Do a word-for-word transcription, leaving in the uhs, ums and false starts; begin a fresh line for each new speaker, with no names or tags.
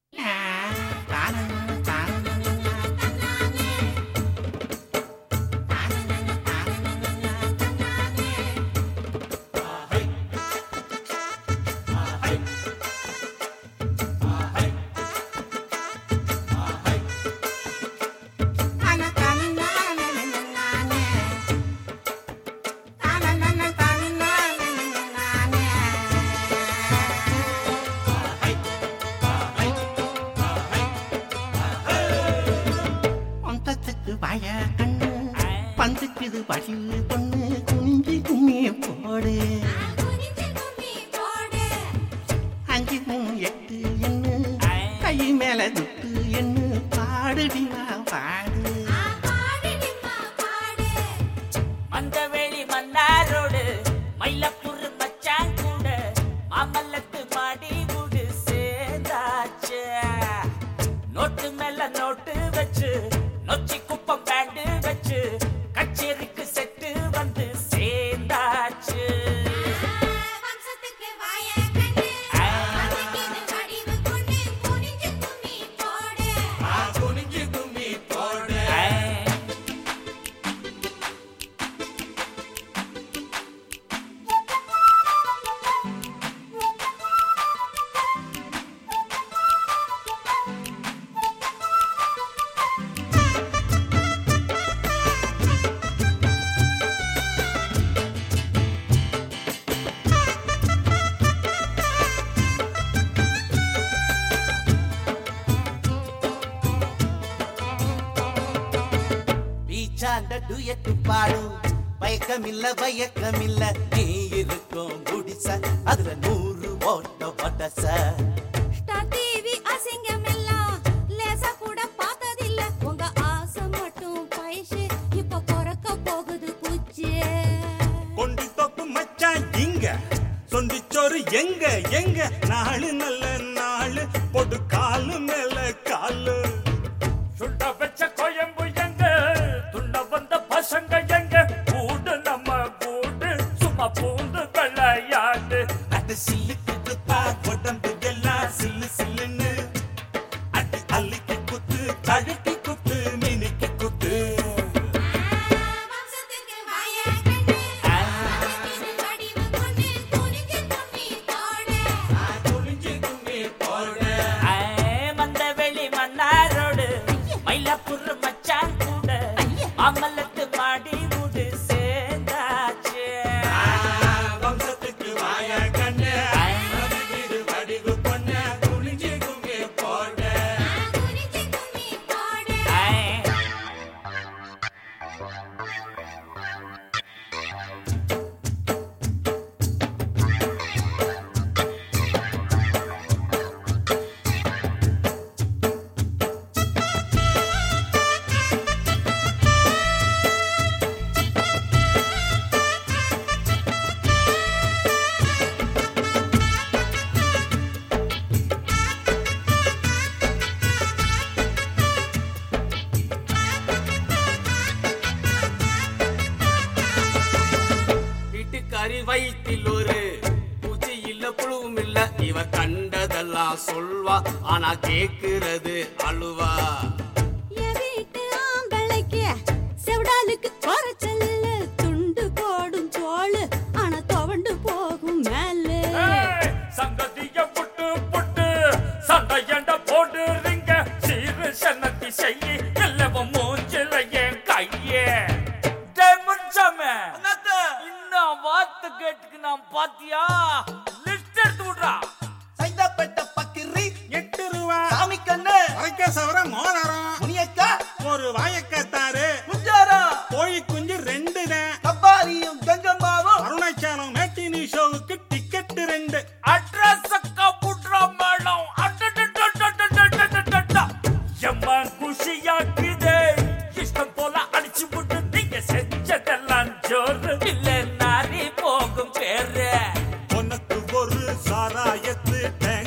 பந்துக்குது பழிவு பொண்ணு குனிஞ்சு கும்மி போடு அஞ்சு மூணு எட்டு எண்ணு கை மேல துட்டு எண்ணு பாடுடிமா பாடு
மந்தவெளி மன்னாரோடு மயிலப்புறு மச்சான் கூட மாமல்லத்து மாடி முடு சேர்ந்தாச்சு நோட்டு மேல நோட்டு வச்சு நொச்சி குப்பம் பேண்டு வச்சு கச்சேரிக்கு செட்டு வந்து சேர்ந்தாச்சு
பாடும் பயக்கமில்ல பயக்கமில்ல நீ இருக்கும் குடிச அதுல நூறு ஓட்ட படச
டிவி அசிங்கமெல்லாம் லேசா கூட பார்த்ததில்ல உங்க ஆசை மட்டும் பைசு இப்ப குறைக்க போகுது குச்சி
கொண்டு தொப்பு மச்சான் இங்க சொந்திச்சோறு எங்க எங்க நாலு நல்ல நாலு பொடு காலு மேல காலு
சுண்ட வச்ச கோயம்பு எங்க துண்ட வந்த பசங்க எங்க கூடு நம்ம கூடு சும்மா பூந்து வெள்ளையாடு
அது சில்லுக்கு பா உடம்பு எல்லாம் சில்லு சில்லுன்னு அடி அள்ளிக்கு குத்து தழுக்கி குத்து மினிக்கு குத்து
மந்தவெளி மன்னாரோடு மயிலப்புறு மச்சான் கூட மாமல்லத்து மாடி முடு சேர்ந்தாச்சு
வம்சத்துக்கு வாய கண்ணு இது வடிவு பொண்ண குனிஞ்சு கும்மி போட
வீட்டுக்காரி வயிற்றில் ஒரு பூச்சி இல்ல புழுவும் இல்ல இவ கண்டதெல்லாம் சொல்வா ஆனா கேக்குறது அழுவா
என் வீட்டு ஆம்பளைக்கு செவடாலுக்கு குறைச்சல் துண்டு போடும் தோளு ஆனா துவண்டு போகும் மேல
சங்கதிய புட்டு புட்டு சண்டையண்ட போடுறீங்க சீரு சன்னத்தி செய்ய எல்லவன் மூஞ்சில என் கையே முடிச்சாமே இன்னும் வார்த்தை கேட்டுக்கு நான் பாத்தியா லிஸ்ட் எடுத்து விடுறா
சைதாப்பேட்டை பக்கிரி
எட்டு ரூபா
சாமி கண்ணு
அரைக்க சவர மோதிரம்
முனியக்கா
ஒரு வாயக்கத்தாரு
குஞ்சாரா
கோழி குஞ்சு ரெண்டு தான்
கப்பாரியும் கங்கம்மாவும்
அருணாச்சலம் மேட்டினி ஷோவுக்கு டிக்கெட் ரெண்டு
அட்ரஸ் கப்புட்ரா மேடம் எம்மன் குஷியாக்குதே இஷ்டம் போல அடிச்சு விட்டு நீங்க செஞ்சதெல்லாம் ஜோறு இல்ல நாரி போகும் பேரு
உனக்கு ஒரு சாராயத்து